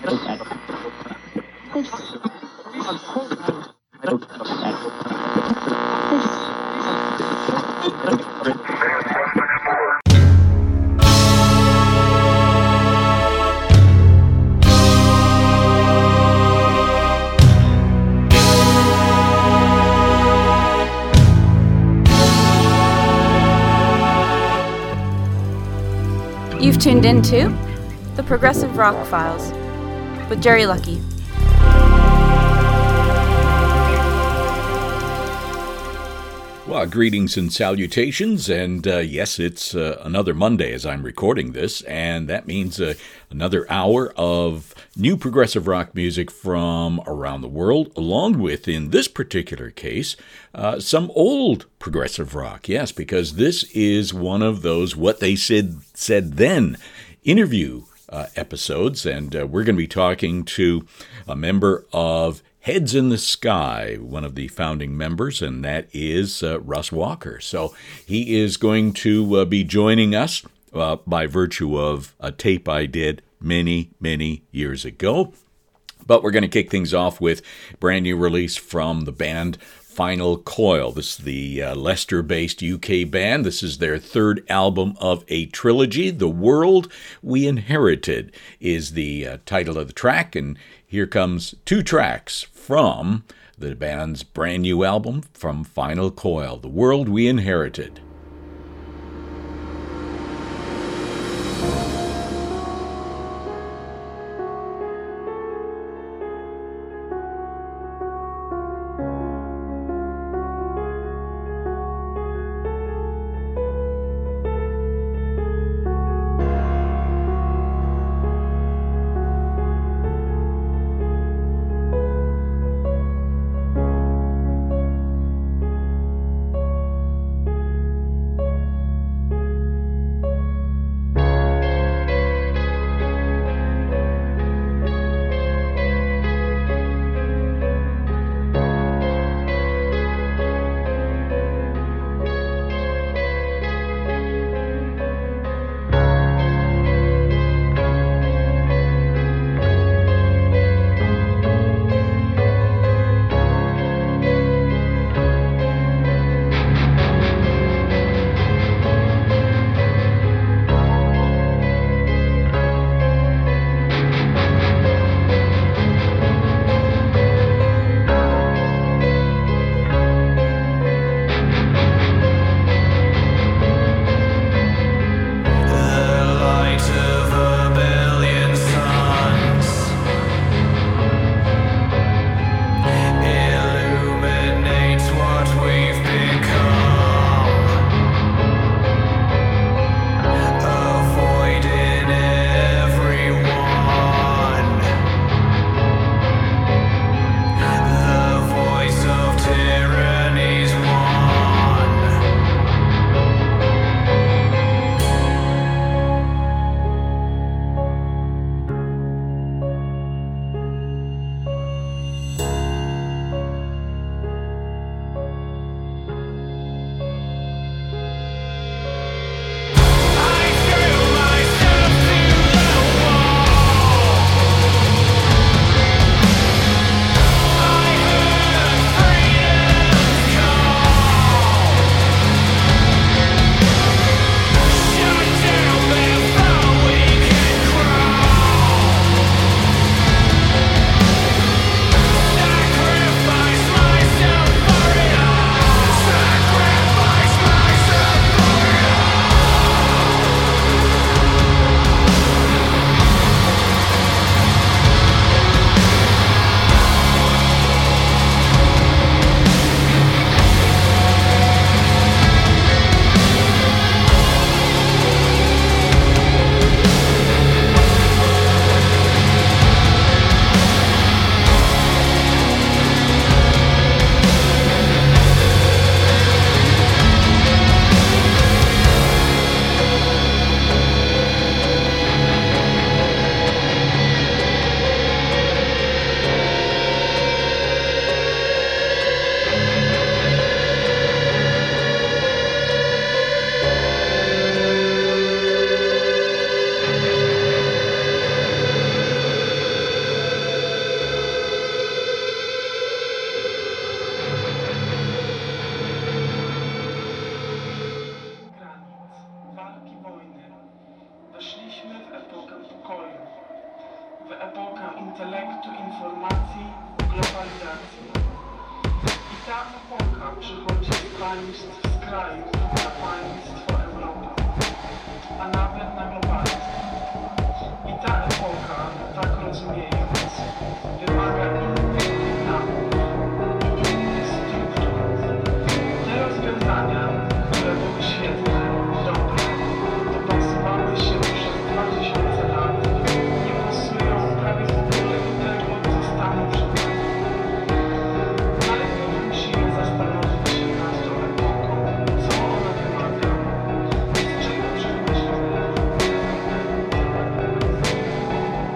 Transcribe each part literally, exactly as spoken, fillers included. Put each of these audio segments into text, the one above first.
You've tuned into The Progressive Rock Files with Jerry Lucky. Well, greetings and salutations, and uh, yes, it's uh, another Monday as I'm recording this, and that means uh, another hour of new progressive rock music from around the world, along with, in this particular case, uh, some old progressive rock. Yes, because this is one of those What They Said Said Then interview uh, episodes, and uh, we're going to be talking to a member of Heads in the Sky, one of the founding members, and that is uh, Russ Walker. So he is going to uh, be joining us uh, by virtue of a tape I did many, many years ago. But we're going to kick things off with a brand new release from the band Final Coil. This is the uh, Leicester-based U K band. This is their third album of a trilogy. The World We Inherited is the uh, title of the track, and here comes two tracks from the band's brand new album from Final Coil, The World We Inherited. epoka intelektu, informacji, globalizacji. I ta epoka przychodzi z państw skrajów na państwo Europy, a nawet na globalizm. I ta epoka, tak rozumiejąc, wymaga innych nawów, innych struktur. Te rozwiązania, które były świetne, dobre, dopasowały się przez dwa tysiące lat, nie pasują prawie w ogóle do tego, co stało przed nami. Najpierw musimy zastanowić się nad tą epoką, co ona wymaga, z czego przechodzimy.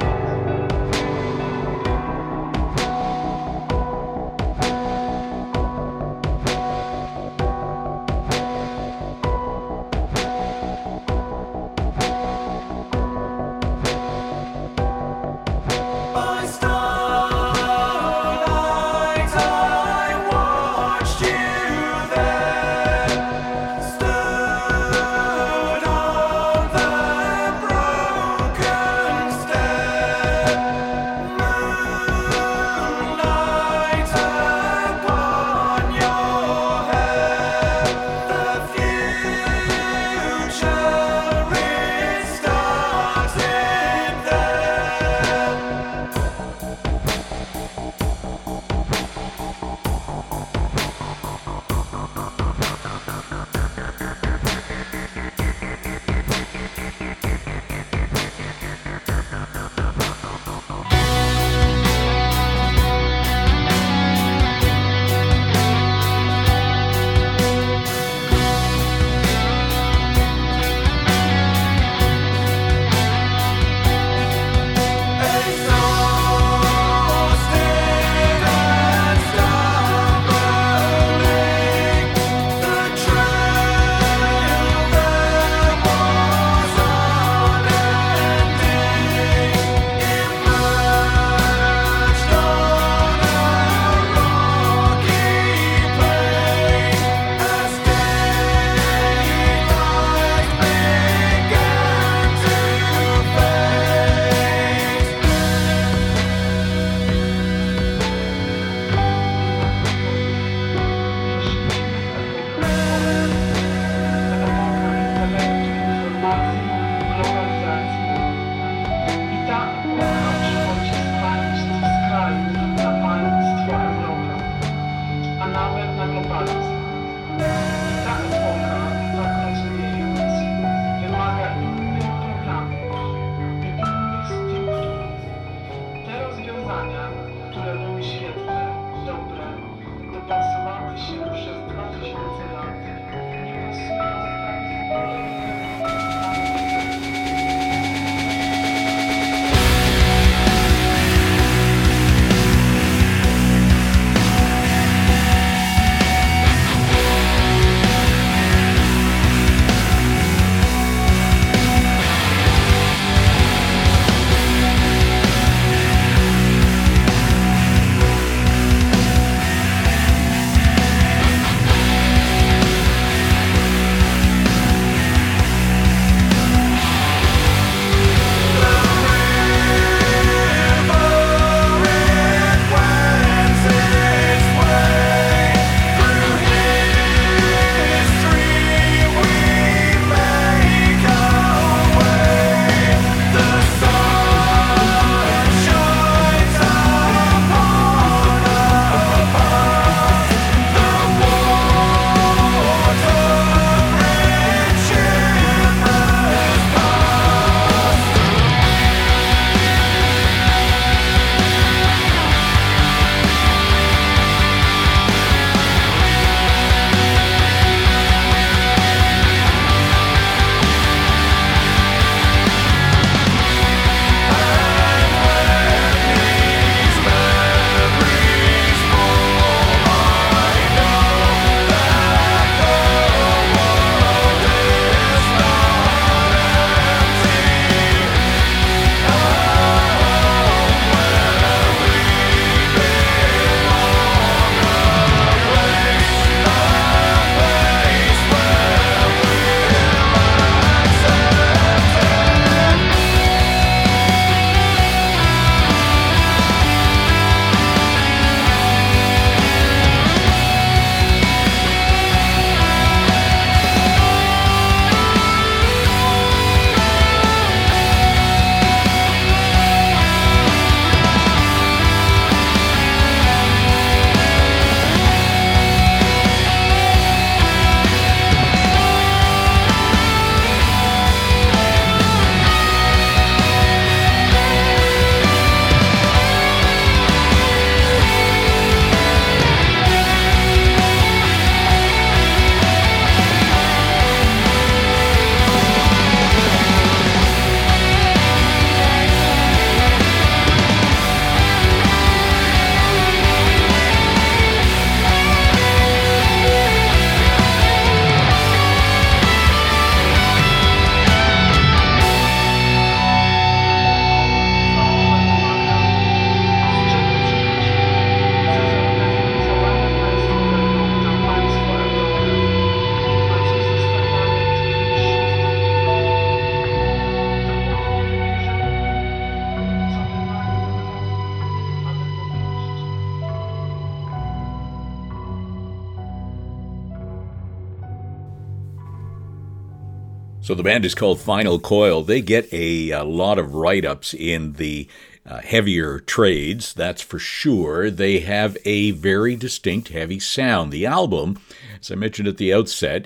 So the band is called Final Coil. They get a, a lot of write-ups in the uh, heavier trades, that's for sure. They have a very distinct heavy sound. The album, as I mentioned at the outset,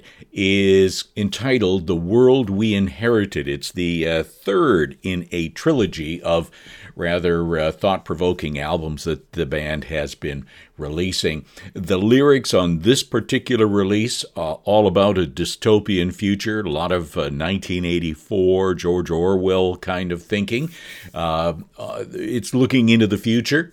is entitled The World We Inherited. It's the uh, third in a trilogy of rather uh, thought-provoking albums that the band has been releasing. The lyrics on this particular release are all about a dystopian future, a lot of uh, nineteen eighty-four, George Orwell kind of thinking. Uh, uh, it's looking into the future.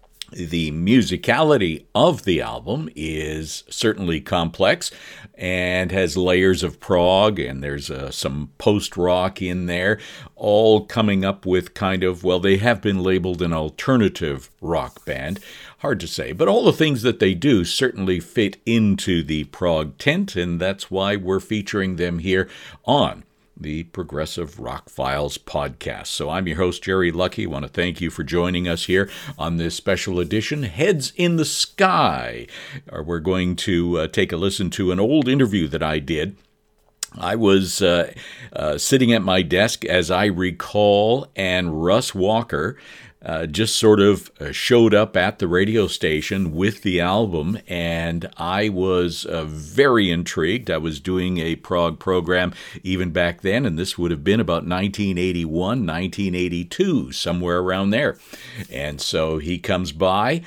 The musicality of the album is certainly complex and has layers of prog, and there's uh, some post-rock in there, all coming up with kind of, well, they have been labeled an alternative rock band. Hard to say, but all the things that they do certainly fit into the prog tent, and that's why we're featuring them here on the Progressive Rock Files podcast. So I'm your host, Jerry Lucky. I want to thank you for joining us here on this special edition, Heads in the Sky. We're going to uh, take a listen to an old interview that I did. I was uh, uh, sitting at my desk, as I recall, and Russ Walker Uh, just sort of uh, showed up at the radio station with the album, and I was uh, very intrigued. I was doing a prog program even back then, and this would have been about nineteen eighty-one, nineteen eighty-two, somewhere around there. And so he comes by,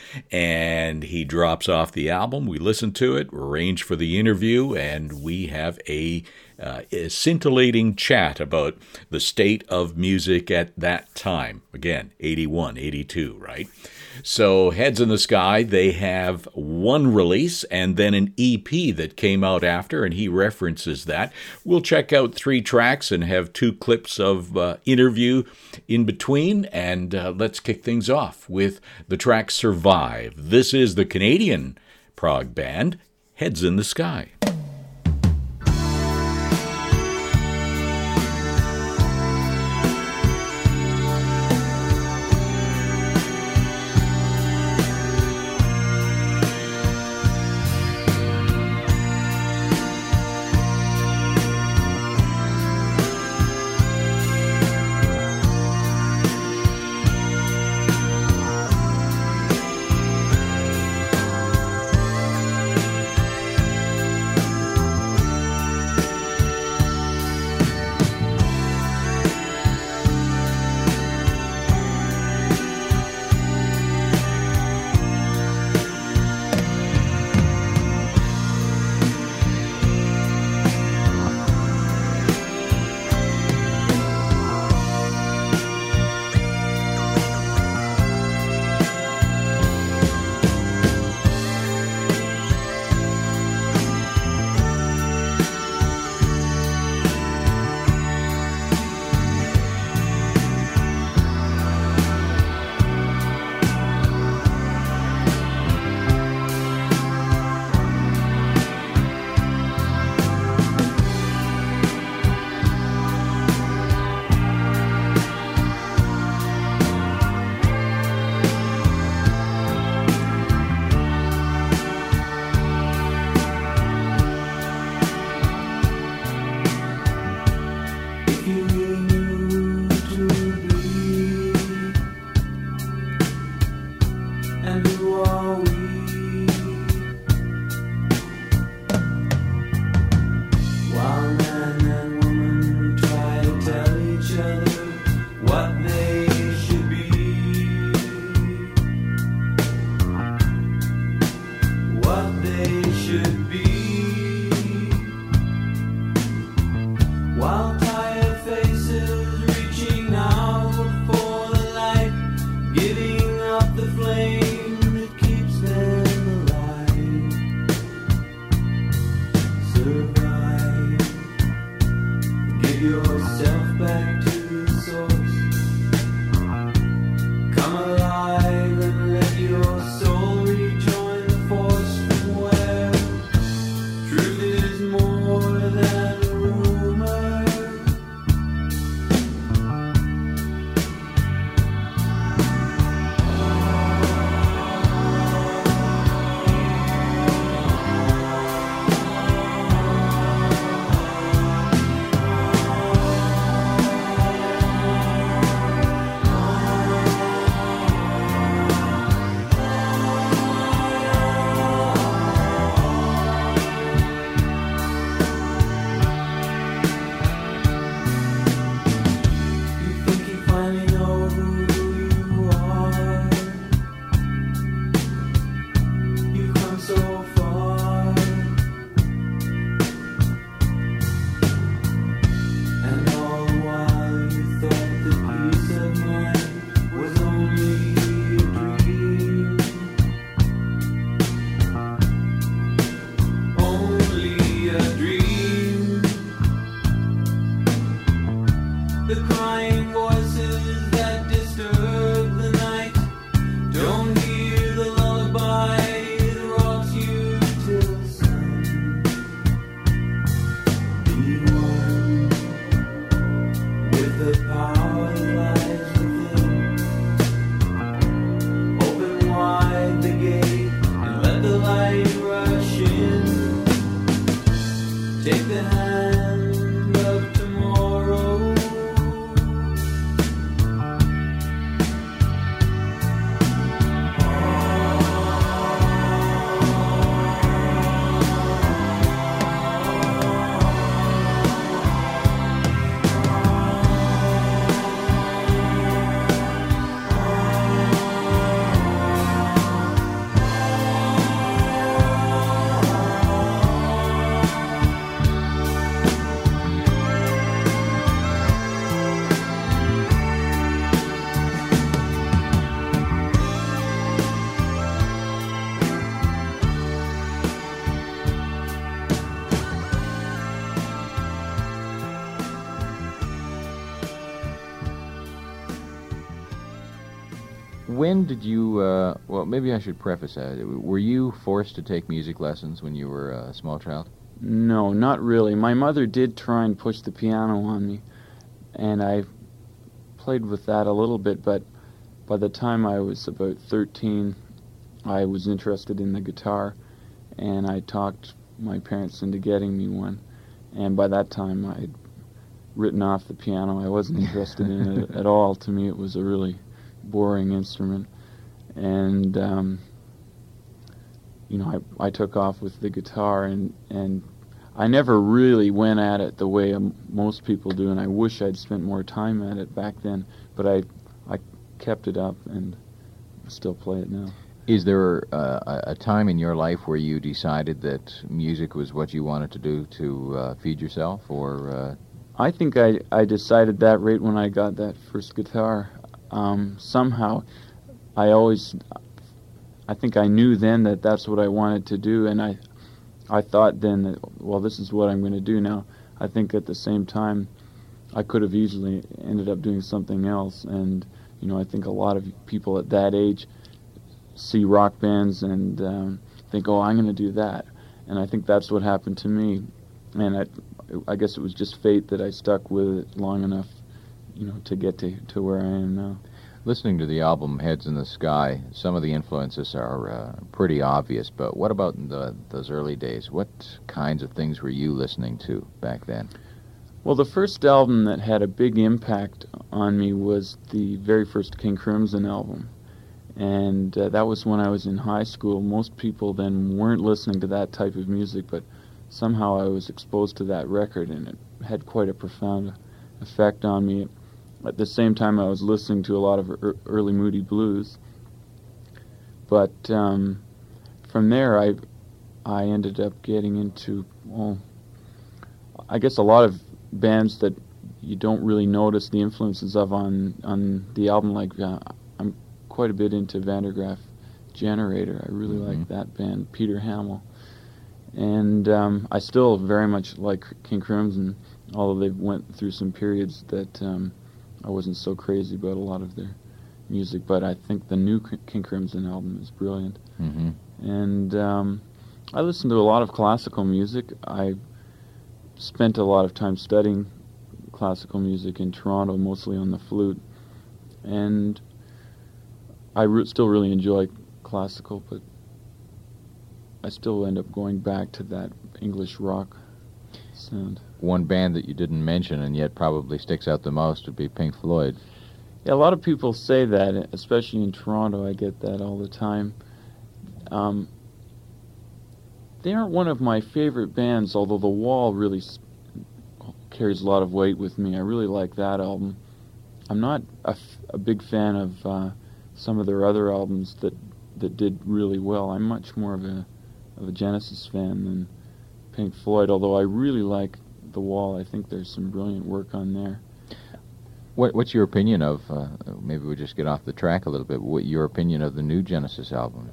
and he drops off the album. We listen to it, arrange for the interview, and we have a Uh, a scintillating chat about the state of music at that time. Again, eighty-one, eighty-two, right? So Heads in the Sky, they have one release and then an E P that came out after, and he references that. We'll check out three tracks and have two clips of uh, interview in between, and uh, let's kick things off with the track Survive. This is the Canadian prog band, Heads in the Sky. When did you, uh, well, maybe I should preface that. Were you forced to take music lessons when you were a small child? No, not really. My mother did try and push the piano on me, and I played with that a little bit, but by the time I was about thirteen, I was interested in the guitar, and I talked my parents into getting me one, and by that time I'd written off the piano. I wasn't interested in it at all. To me, it was a really boring instrument, and um, you know, I, I took off with the guitar, and, and I never really went at it the way um, most people do, and I wish I'd spent more time at it back then, but I, I kept it up and still play it now. Is there uh, a a time in your life where you decided that music was what you wanted to do to uh, feed yourself, or... Uh... I think I, I decided that right when I got that first guitar. Um, somehow, I always, I think I knew then that that's what I wanted to do, and I, I thought then that, well, this is what I'm going to do now. I think at the same time, I could have easily ended up doing something else, and, you know, I think a lot of people at that age see rock bands and um, think, oh, I'm going to do that, and I think that's what happened to me, and I, I guess it was just fate that I stuck with it long enough, you know, to get to, to where I am now. Listening to the album Heads in the Sky, some of the influences are uh, pretty obvious, but what about in the, those early days? What kinds of things were you listening to back then? Well, the first album that had a big impact on me was the very first King Crimson album, and uh, that was when I was in high school. Most people then weren't listening to that type of music, but somehow I was exposed to that record, and it had quite a profound effect on me. At the same time, I was listening to a lot of er- early Moody Blues. But um, from there, I I ended up getting into, well, I guess a lot of bands that you don't really notice the influences of on, on the album. Like, uh, I'm quite a bit into Vandergraaf Generator. I really mm-hmm. like that band, Peter Hamel. And um, I still very much like King Crimson, although they went through some periods that um, I wasn't so crazy about a lot of their music. But I think the new King Crimson album is brilliant. Mm-hmm. And um, I listen to a lot of classical music. I spent a lot of time studying classical music in Toronto, mostly on the flute. And I re- still really enjoy classical, but I still end up going back to that English rock sound. One band that you didn't mention and yet probably sticks out the most would be Pink Floyd. Yeah, a lot of people say that, especially in Toronto. I get that all the time. Um, they aren't one of my favorite bands, although The Wall really s- carries a lot of weight with me. I really like that album. I'm not a, f- a big fan of uh, some of their other albums that, that did really well. I'm much more of a of a Genesis fan than Pink Floyd, although I really like The Wall. I think there's some brilliant work on there. What, what's your opinion of, uh, maybe we just get off the track a little bit, what your opinion of the new Genesis album?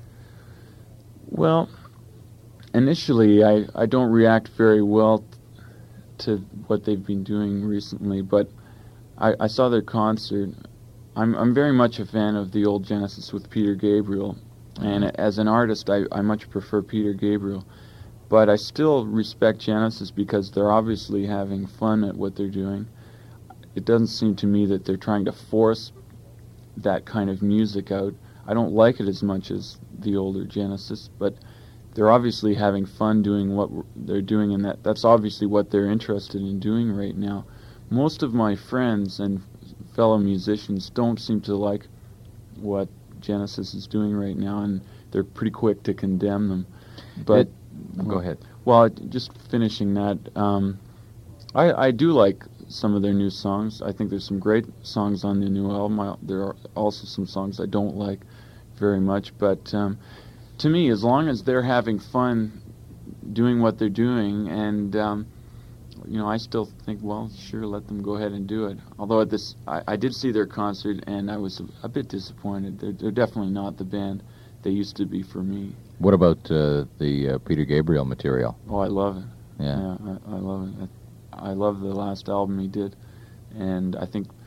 Well, initially I, I don't react very well to what they've been doing recently, but I, I saw their concert. I'm I'm very much a fan of the old Genesis with Peter Gabriel, and as an artist I, I much prefer Peter Gabriel, but I still respect Genesis because they're obviously having fun at what they're doing. It doesn't seem to me that they're trying to force that kind of music out. I don't like it as much as the older Genesis, but they're obviously having fun doing what they're doing, and that that's obviously what they're interested in doing right now. Most of my friends and fellow musicians don't seem to like what Genesis is doing right now, and they're pretty quick to condemn them. But it, go ahead. Well, just finishing that, um, I, I do like some of their new songs. I think there's some great songs on the new album. I, there are also some songs I don't like very much, but um, to me, as long as they're having fun doing what they're doing, and um, you know, I still think, well, sure, let them go ahead and do it. Although at this, I, I did see their concert, and I was a, a bit disappointed. They're, they're definitely not the band they used to be for me. What about uh, the uh, Peter Gabriel material? Oh, I love it. Yeah, yeah I, I love it. I, I love the last album he did, and I think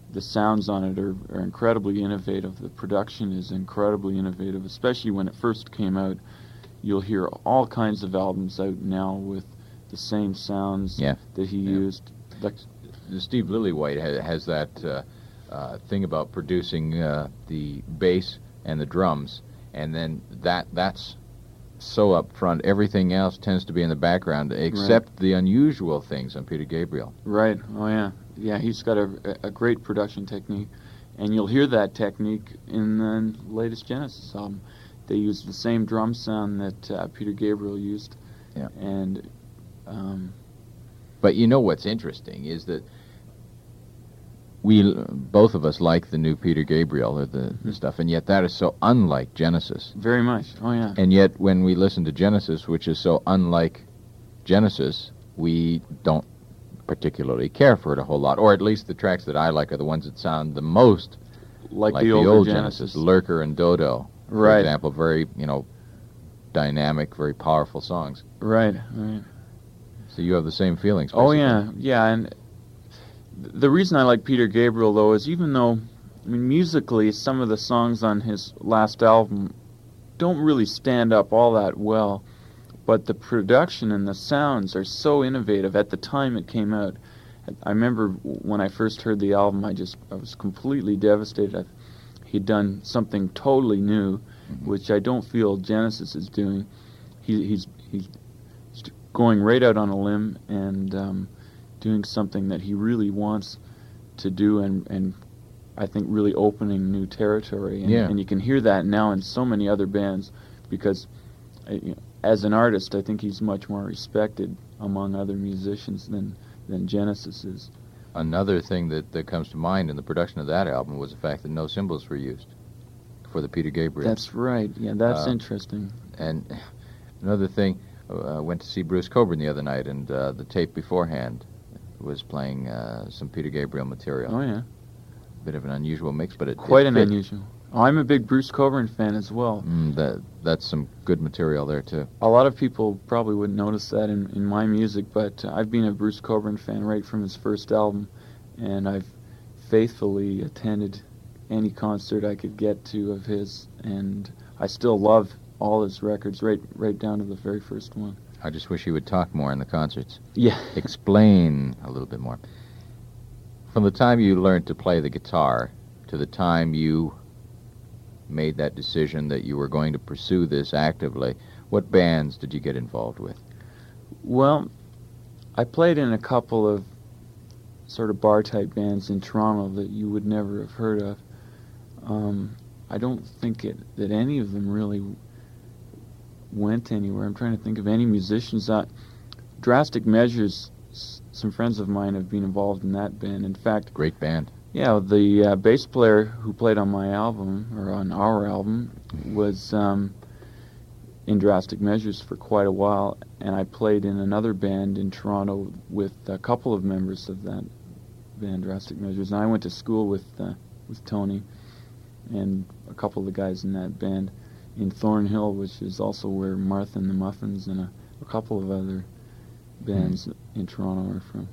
the sounds on it are, are incredibly innovative. The production is incredibly innovative, especially when it first came out. You'll hear all kinds of albums out now with the same sounds Yeah. that he Yeah. used. Like, Steve Lillywhite ha- has that uh, uh, thing about producing uh, the bass and the drums, and then that that's so up front. Everything else tends to be in the background, except the unusual things on Peter Gabriel. right, oh yeah. Yeah, he's got a, a great production technique, and you'll hear that technique in the latest Genesis album. They used the same drum sound that uh, Peter Gabriel used. Yeah. And um, But you know what's interesting is that we, both of us, like the new Peter Gabriel or the, the stuff, and yet that is so unlike Genesis. very much, oh yeah. And yet when we listen to Genesis, which is so unlike Genesis, we don't particularly care for it a whole lot. Or at least the tracks that I like are the ones that sound the most Like, like the, the older old Genesis. Genesis. Lurker and Dodo, for Right. example, very, you know, dynamic, very powerful songs. Right, right. So you have the same feelings. Oh basically. yeah, yeah, and th- the reason I like Peter Gabriel though is even though, I mean, musically some of the songs on his last album don't really stand up all that well, but the production and the sounds are so innovative. At the time it came out, I remember when I first heard the album, I just I was completely devastated. I, he'd done something totally new, which I don't feel Genesis is doing. He, he's he's going right out on a limb and um, doing something that he really wants to do, and, and I think really opening new territory. And, Yeah. and you can hear that now in so many other bands, because uh, you know, as an artist, I think he's much more respected among other musicians than, than Genesis is. Another thing that, that comes to mind in the production of that album was the fact that no cymbals were used for the Peter Gabriel. That's right. Yeah, that's Uh, interesting. And another thing, I uh, went to see Bruce Cockburn the other night, and uh, the tape beforehand was playing uh, some Peter Gabriel material. Oh yeah, Bit of an unusual mix, but it quite it an fit. unusual. Oh, I'm a big Bruce Cockburn fan as well. Mm, that that's some good material there too. A lot of people probably wouldn't notice that in, in my music, but uh, I've been a Bruce Cockburn fan right from his first album, and I've faithfully attended any concert I could get to of his, and I still love all his records, right right down to the very first one. I just wish he would talk more in the concerts. Yeah. Explain a little bit more. From the time you learned to play the guitar to the time you made that decision that you were going to pursue this actively, what bands did you get involved with? Well, I played in a couple of sort of bar-type bands in Toronto that you would never have heard of. Um, I don't think it, that any of them really went anywhere. I'm trying to think of any musicians. Uh, Drastic Measures, s- some friends of mine have been involved in that band. In fact, Great band. yeah, the uh, bass player who played on my album, or on our album, was um, in Drastic Measures for quite a while, and I played in another band in Toronto with a couple of members of that band, Drastic Measures, and I went to school with uh, with Tony and a couple of the guys in that band in Thornhill, which is also where Martha and the Muffins and a, a couple of other bands in Toronto are from.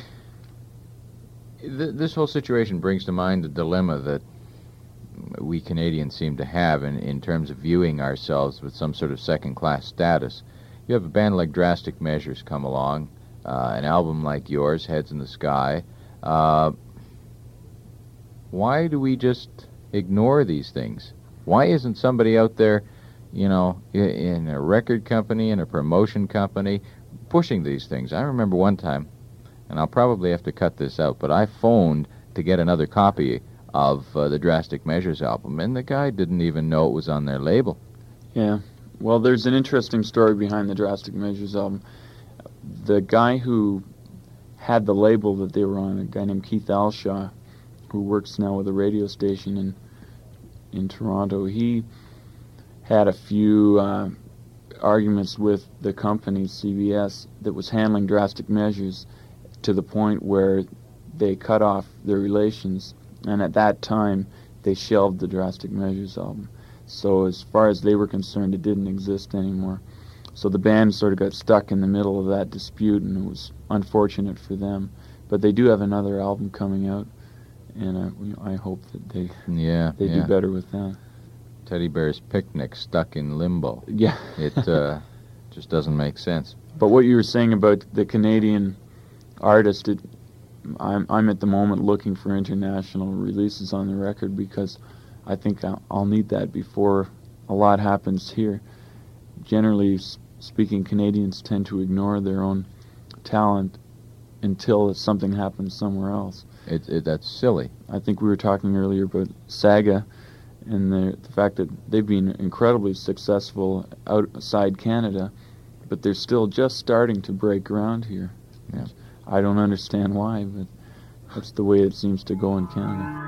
Th- This whole situation brings to mind the dilemma that we Canadians seem to have in, in terms of viewing ourselves with some sort of second-class status. You have a band like Drastic Measures come along, uh, an album like yours, Heads in the Sky. Uh, why do we just ignore these things? Why isn't somebody out there, you know, i- in a record company, in a promotion company, pushing these things? I remember one time, and I'll probably have to cut this out, but I phoned to get another copy of uh, the Drastic Measures album, and the guy didn't even know it was on their label. Yeah. Well, there's an interesting story behind the Drastic Measures album. The guy who had the label that they were on, a guy named Keith Alshaw, who works now with a radio station in in Toronto, he had a few uh, arguments with the company, C B S, that was handling Drastic Measures to the point where they cut off their relations, and at that time they shelved the Drastic Measures album. So as far as they were concerned, it didn't exist anymore. So the band sort of got stuck in the middle of that dispute, and it was unfortunate for them. But they do have another album coming out, and I, you know, I hope that they Yeah, they yeah. do better with that. Teddy Bear's Picnic stuck in limbo. Yeah. It uh, just doesn't make sense. But what you were saying about the Canadian artist, it, I'm I'm at the moment looking for international releases on the record because I think I'll, I'll need that before a lot happens here. Generally speaking, Canadians tend to ignore their own talent until something happens somewhere else. It, it that's silly. I think we were talking earlier about Saga and the, the fact that they've been incredibly successful outside Canada, but they're still just starting to break ground here. Yeah. I don't understand why, but that's the way it seems to go in Canada.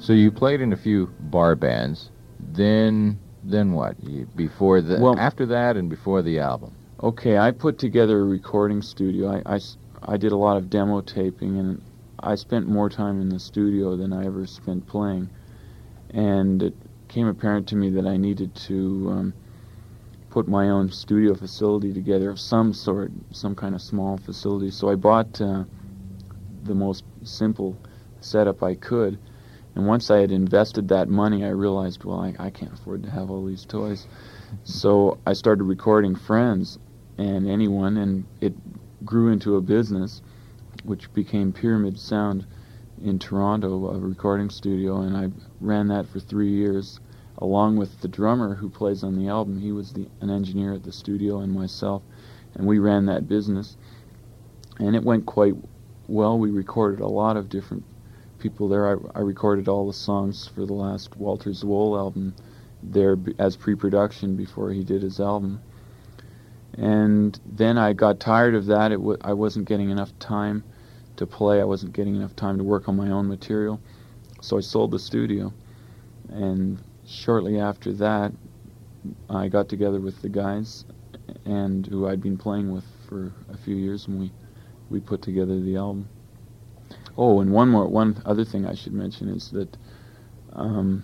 So you played in a few bar bands. Then, then what? You, before the, Well- after that, and before the album. Okay, I put together a recording studio. I, I s- I did a lot of demo taping, and I spent more time in the studio than I ever spent playing. And it became apparent to me that I needed to um, put my own studio facility together of some sort, some kind of small facility. So I bought uh, the most simple setup I could. And once I had invested that money, I realized, well, I, I can't afford to have all these toys. So I started recording friends and anyone, and it grew into a business, which became Pyramid Sound in Toronto, a recording studio, and I ran that for three years, along with the drummer who plays on the album. He was the, an engineer at the studio, and myself, and we ran that business, and it went quite well. We recorded a lot of different people there. I, I recorded all the songs for the last Walter Zwoll album there b- as pre-production before he did his album. And then I got tired of that. It w- I wasn't getting enough time to play. I wasn't getting enough time to work on my own material. So I sold the studio. And shortly after that, I got together with the guys and who I'd been playing with for a few years, and we, we put together the album. Oh, and one more, one other thing I should mention is that um,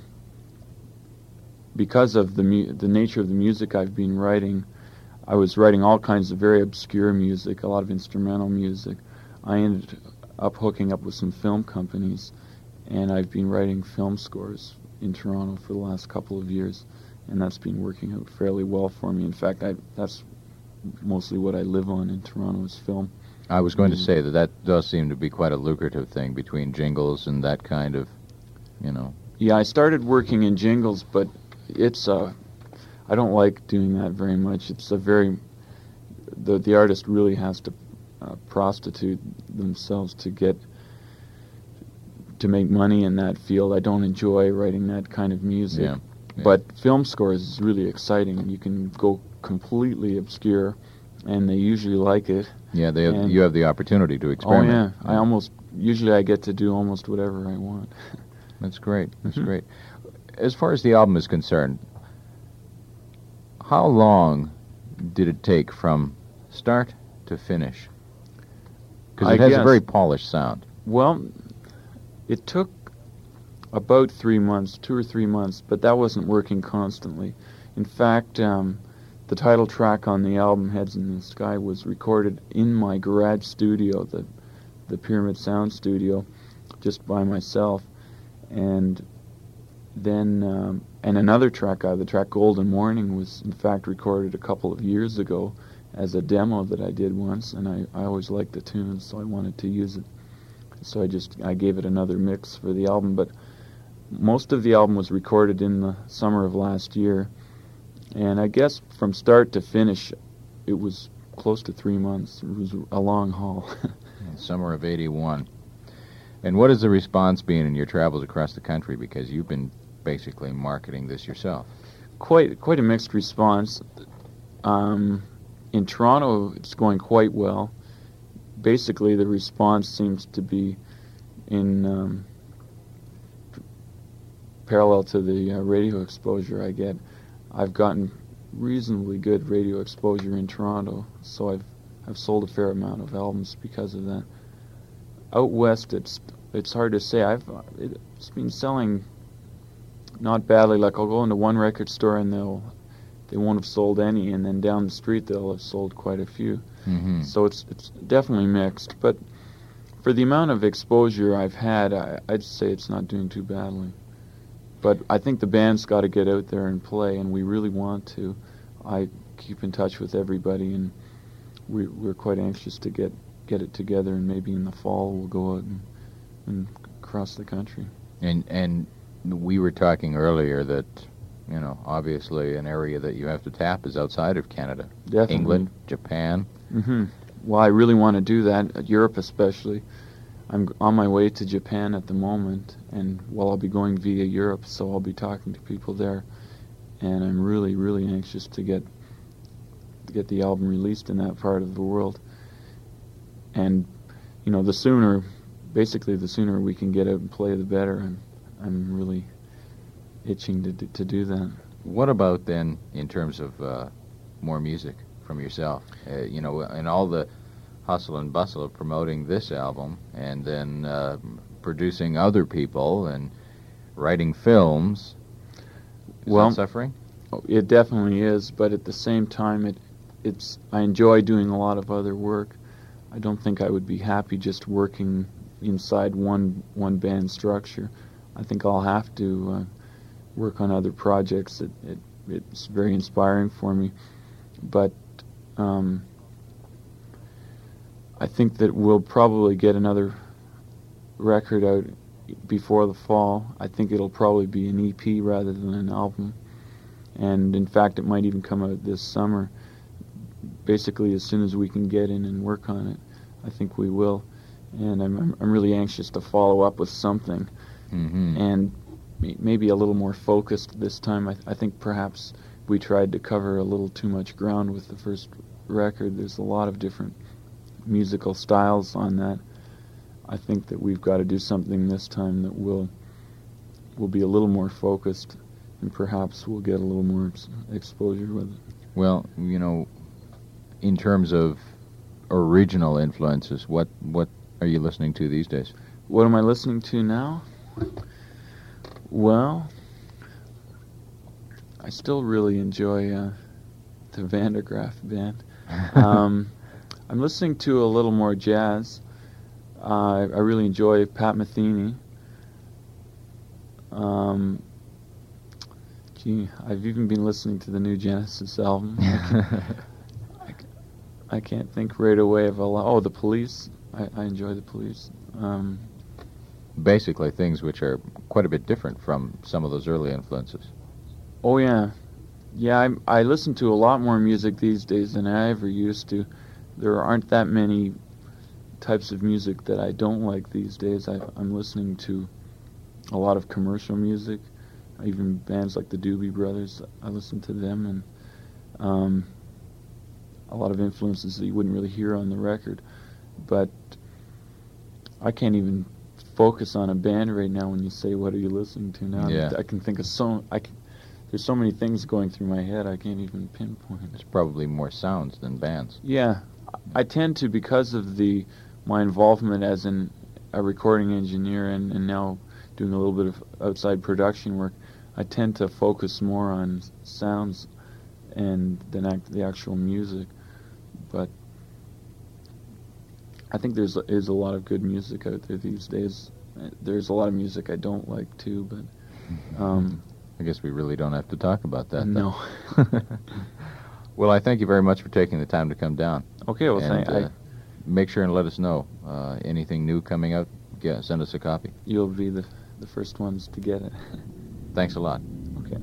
because of the mu- the nature of the music I've been writing, I was writing all kinds of very obscure music, a lot of instrumental music. I ended up hooking up with some film companies, and I've been writing film scores in Toronto for the last couple of years, and that's been working out fairly well for me. In fact, I, that's mostly what I live on in Toronto is film. I was going to say that that does seem to be quite a lucrative thing between jingles and that kind of, you know. Yeah, I started working in jingles, but it's uh, I don't like doing that very much. It's a very the the artist really has to uh, prostitute themselves to get to make money in that field. I don't enjoy writing that kind of music. Yeah, yeah. But film scores is really exciting. You can go completely obscure, and they usually like it. Yeah, they have, And- you have the opportunity to Oh experiment. yeah, I almost usually I get to do almost whatever I want. That's great. That's Mhm. great. As far as the album is concerned, how long did it take from start to finish? Because I it has a guess- very polished sound. Well, it took about three months, two or three months, but that wasn't working constantly. In fact, um, the title track on the album, Heads in the Sky, was recorded in my garage studio, the the Pyramid Sound studio, just by myself. And then, um, and another track, uh, the track Golden Morning, was in fact recorded a couple of years ago as a demo that I did once, and I, I always liked the tune, so I wanted to use it. So I just, I gave it another mix for the album, but most of the album was recorded in the summer of last year, and I guess from start to finish, it was close to three months. It was a long haul. Summer of eighty-one. And what has the response been in your travels across the country? Because you've been basically marketing this yourself. Quite, quite a mixed response. Um, in Toronto, it's going quite well. Basically, the response seems to be in um, parallel to the uh, radio exposure I get. I've gotten reasonably good radio exposure in Toronto, so I've I've sold a fair amount of albums because of that. Out west, it's it's hard to say. I've it's been selling not badly. Like I'll go into one record store and they'll they won't have sold any, and then down the street they'll have sold quite a few. Mm-hmm. So it's it's definitely mixed. But for the amount of exposure I've had, I, I'd say it's not doing too badly. But I think the band's got to get out there and play, and we really want to. I keep in touch with everybody, and we, we're quite anxious to get, get it together, and maybe in the fall we'll go out and, and cross the country. And and we were talking earlier that, you know, obviously an area that you have to tap is outside of Canada. Definitely. England, Japan. hmm Well, I really want to do that, Europe especially. I'm on my way to Japan at the moment, and well, I'll be going via Europe, so I'll be talking to people there, and I'm really, really anxious to get to get the album released in that part of the world. And you know, the sooner, basically, the sooner we can get out and play, the better. I'm I'm really itching to d- to do that. What about then in terms of uh, more music from yourself? Uh, you know, and all the hustle and bustle of promoting this album and then uh, producing other people and writing films. Is Well, that suffering? It definitely is, but at the same time, it it's I enjoy doing a lot of other work. I don't think I would be happy just working inside one one band structure. I think I'll have to uh, work on other projects. It, it it's very inspiring for me, but um, I think that we'll probably get another record out before the fall. I think it'll probably be an E P rather than an album. And in fact, it might even come out this summer. Basically, as soon as we can get in and work on it, I think we will. And I'm I'm, I'm really anxious to follow up with something, Mm-hmm. and may- maybe a little more focused this time. I, th- I think perhaps we tried to cover a little too much ground with the first record. There's a lot of different musical styles on that. I think that we've got to do something this time that will will be a little more focused, and perhaps we'll get a little more ex- exposure with it. Well, you know, in terms of original influences, what what are you listening to these days? What am I listening to now? Well, I still really enjoy uh, the Vandergraaf band. Um, I'm listening to a little more jazz. Uh, I really enjoy Pat Metheny. Um, gee, I've even been listening to the new Genesis album. I can't, I, c- I can't think right away of a lot. Oh, the Police. I, I enjoy the Police. Um, Basically, things which are quite a bit different from some of those early influences. oh yeah, yeah. I I listen to a lot more music these days than I ever used to. There aren't that many types of music that I don't like these days. I, I'm listening to a lot of commercial music, even bands like the Doobie Brothers. I listen to them, and um, a lot of influences that you wouldn't really hear on the record. But I can't even focus on a band right now when you say, what are you listening to now? Yeah. I can think of so, I can, there's so many things going through my head I can't even pinpoint. It's probably more sounds than bands. Yeah, I tend to, because of the my involvement as an, a recording engineer and, and now doing a little bit of outside production work, I tend to focus more on sounds and than act, the actual music. But I think there's is a lot of good music out there these days. Uh, There's a lot of music I don't like too, but um, I guess we really don't have to talk about that. then. no. Well, I thank you very much for taking the time to come down. Okay, well, and thank uh, I, make sure and let us know uh, anything new coming out. Yeah, send us a copy. you'll be the the first ones to get it. Thanks a lot. Okay.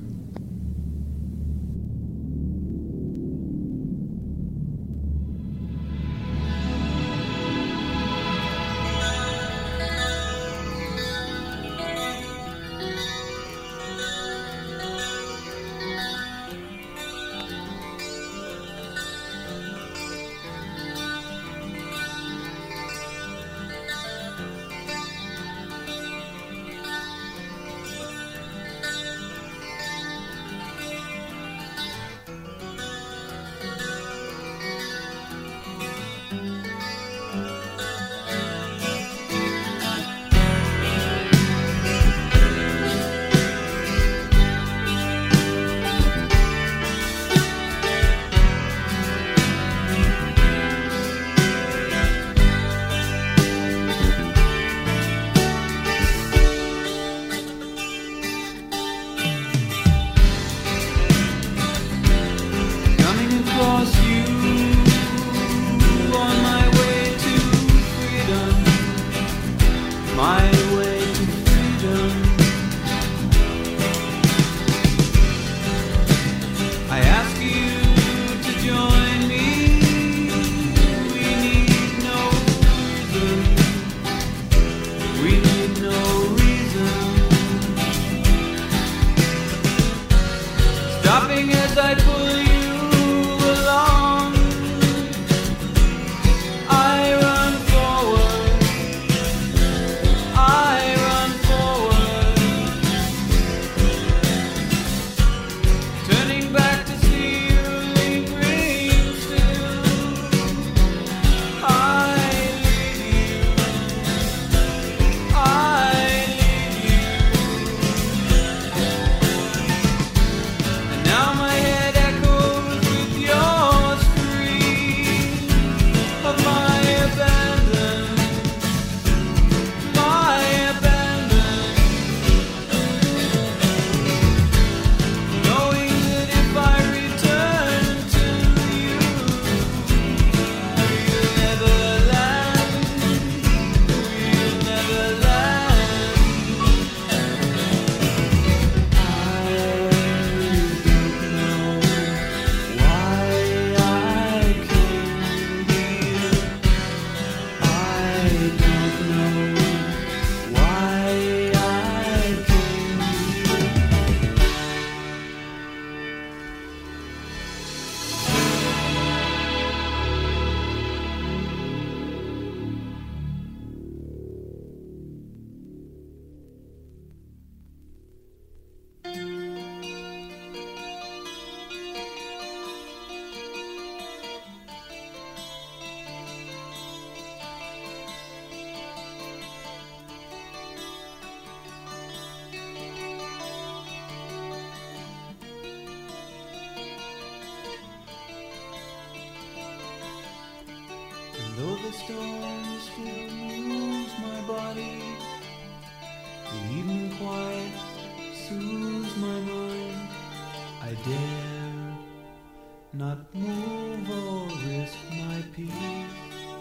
Though the storm still moves my body, the evening quiet soothes my mind. I dare not move or risk my peace.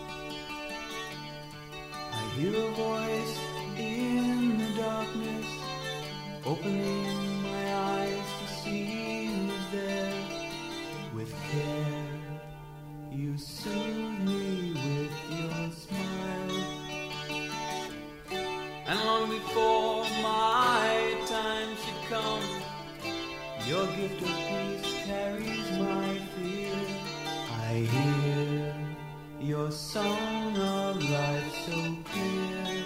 I hear a voice in the darkness, opening my eyes to see who's there. With care, you soothe me with your smile. And long before my time should come, your gift of peace carries my fear. I hear your song of life so clear.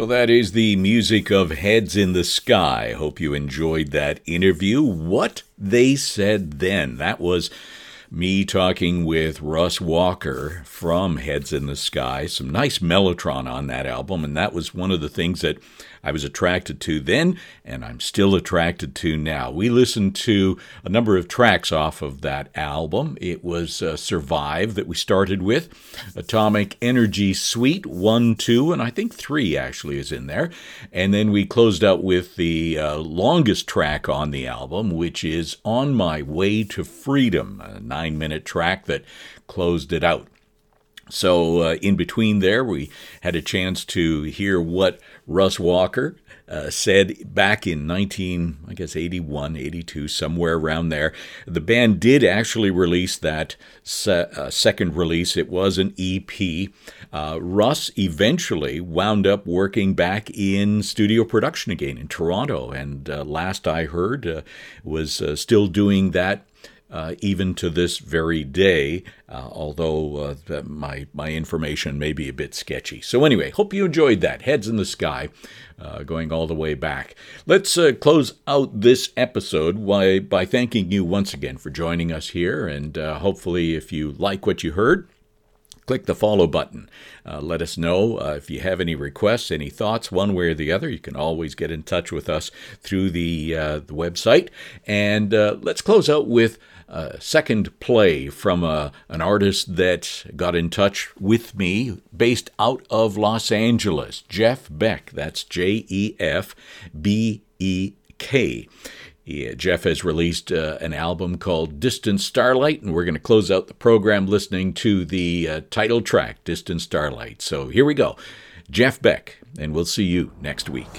Well, that is the music of Heads in the Sky. Hope you enjoyed that interview. What They Said Then. That was me talking with Russ Walker from Heads in the Sky. Some nice Mellotron on that album, and that was one of the things that I was attracted to then, and I'm still attracted to now. We listened to a number of tracks off of that album. It was uh, Survive that we started with, Atomic Energy Suite one, two, and I think three actually is in there. And then we closed out with the uh, longest track on the album, which is On My Way to Freedom, a nine-minute track that closed it out. So uh, in between there, we had a chance to hear what Russ Walker uh, said back in nineteen, I guess eighty-one, eighty-two, somewhere around there. The band did actually release that se- uh, second release. It was an E P. Uh, Russ eventually wound up working back in studio production again in Toronto, and uh, last I heard uh, was uh, still doing that. Uh, even to this very day, uh, although uh, my my information may be a bit sketchy. So anyway, hope you enjoyed that. Heads in the Sky, uh, going all the way back. Let's uh, close out this episode by, by thanking you once again for joining us here, and uh, hopefully if you like what you heard, click the follow button. Uh, let us know uh, if you have any requests, any thoughts, one way or the other. You can always get in touch with us through the, uh, the website. And uh, let's close out with a second play from a, an artist that got in touch with me based out of Los Angeles, Jeff Beck. That's J E F B E K. Yeah, Jeff has released uh, an album called Distant Starlight, and we're going to close out the program listening to the uh, title track, Distant Starlight. So here we go. Jeff Beck, and we'll see you next week.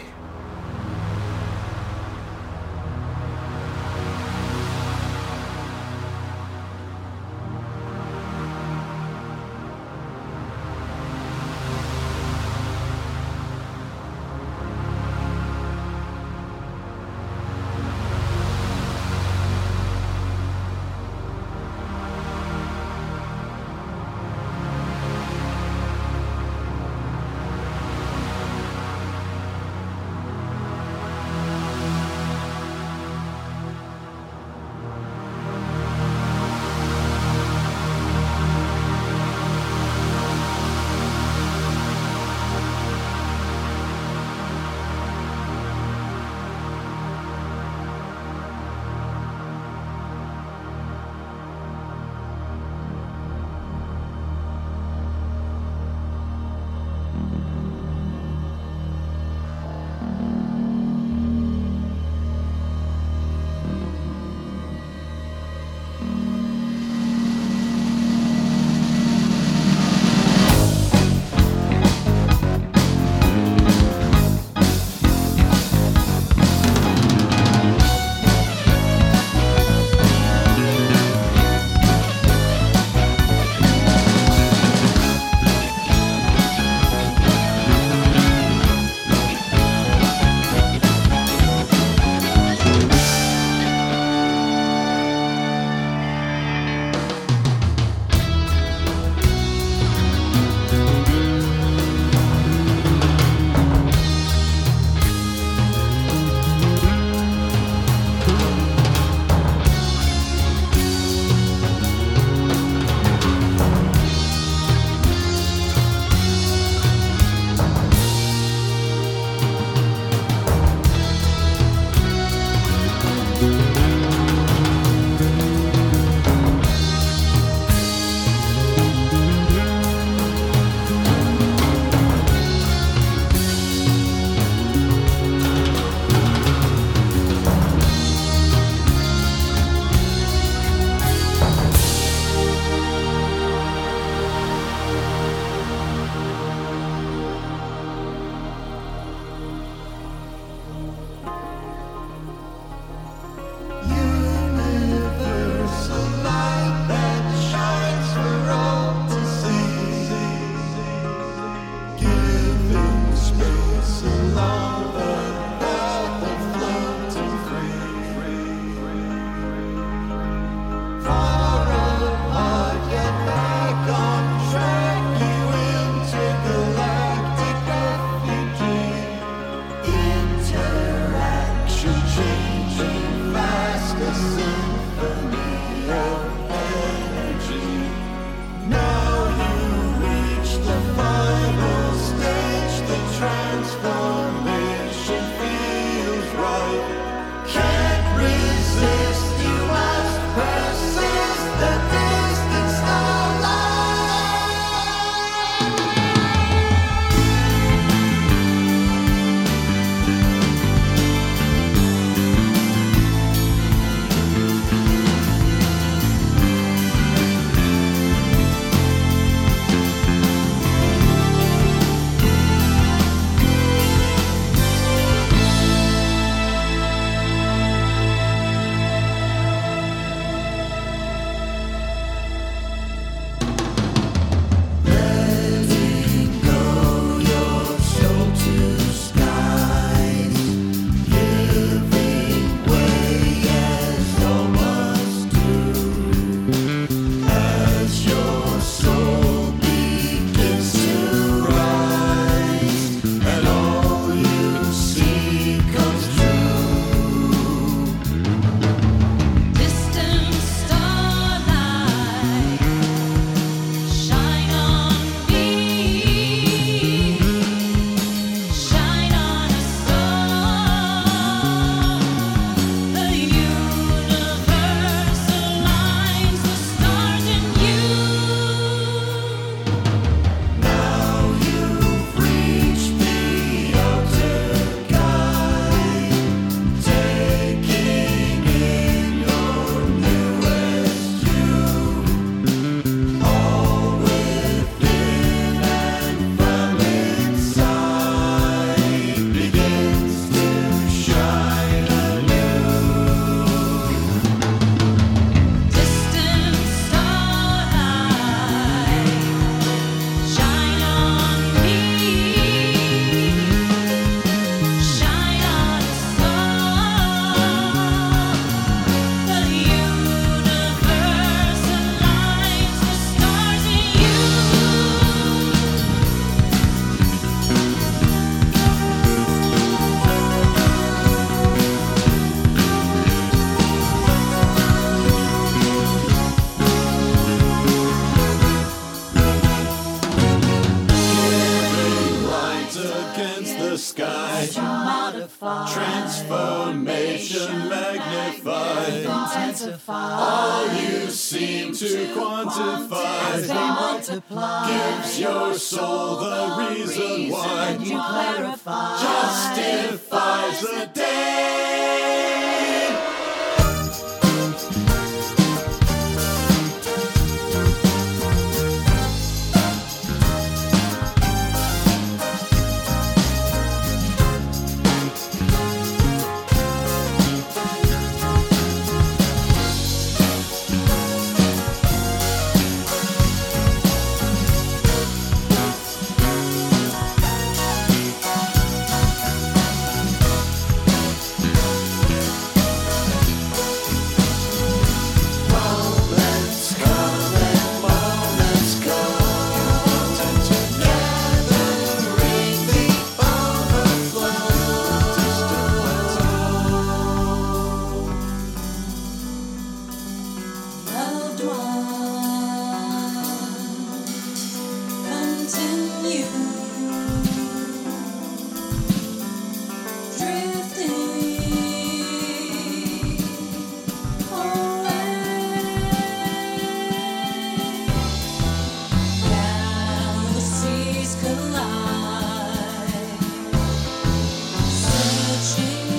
Intensify. All you seem to quantify as they multiply gives your soul the reason why you clarify justifies the day.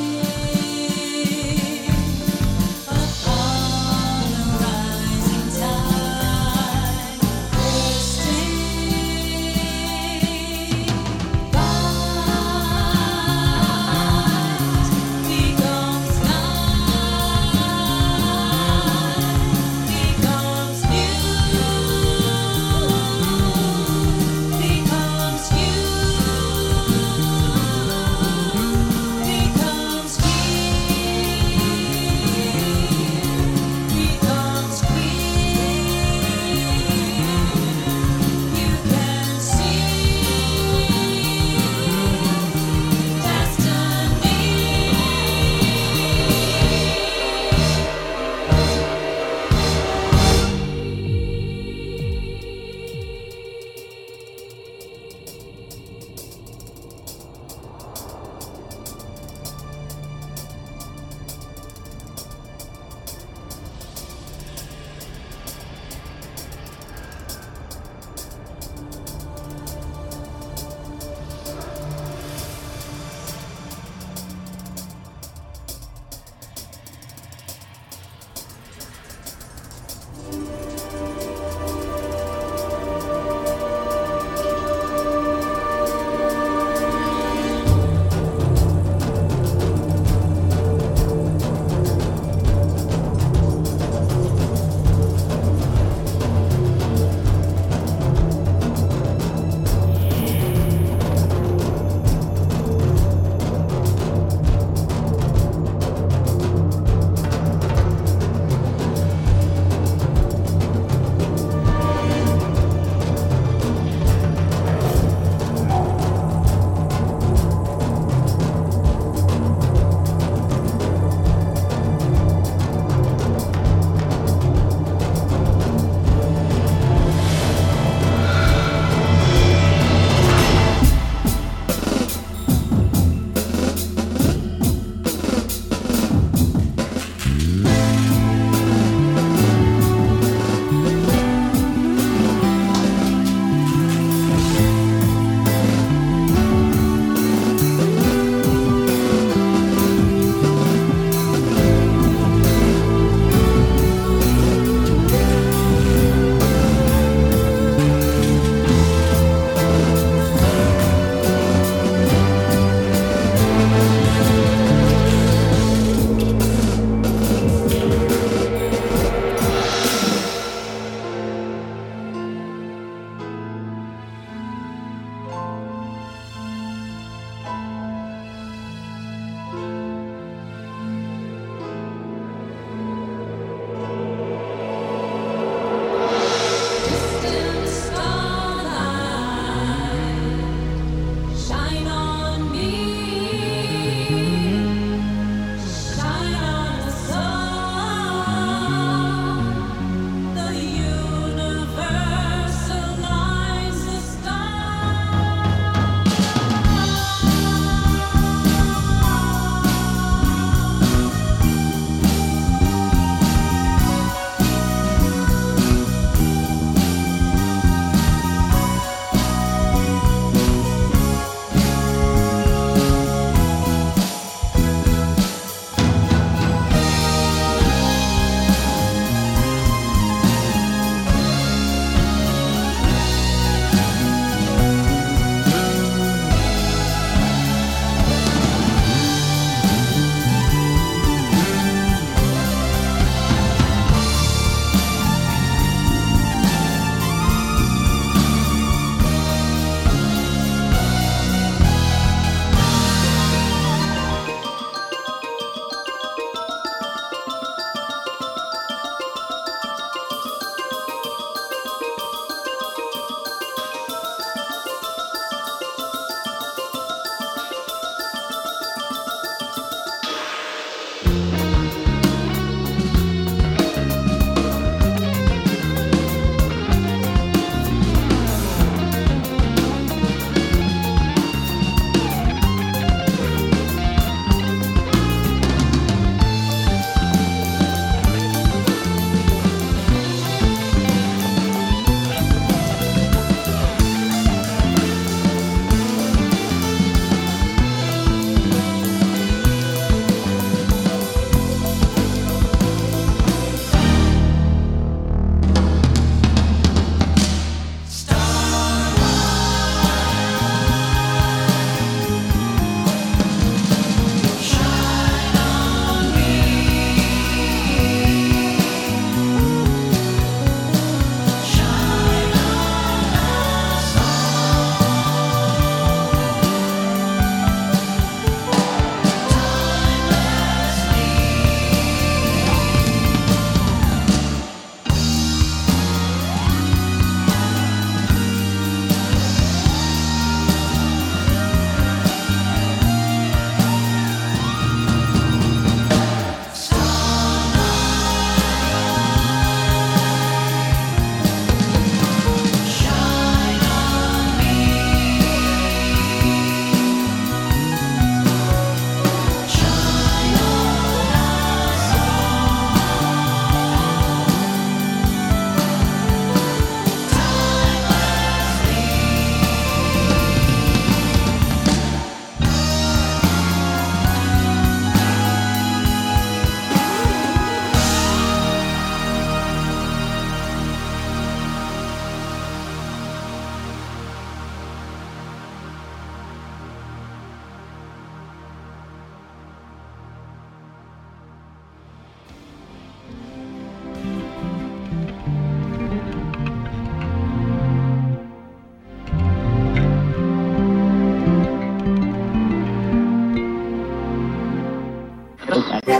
Upon the rising tide.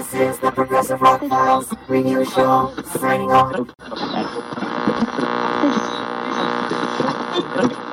This is the Progressive Rock Files Radio Show, signing off.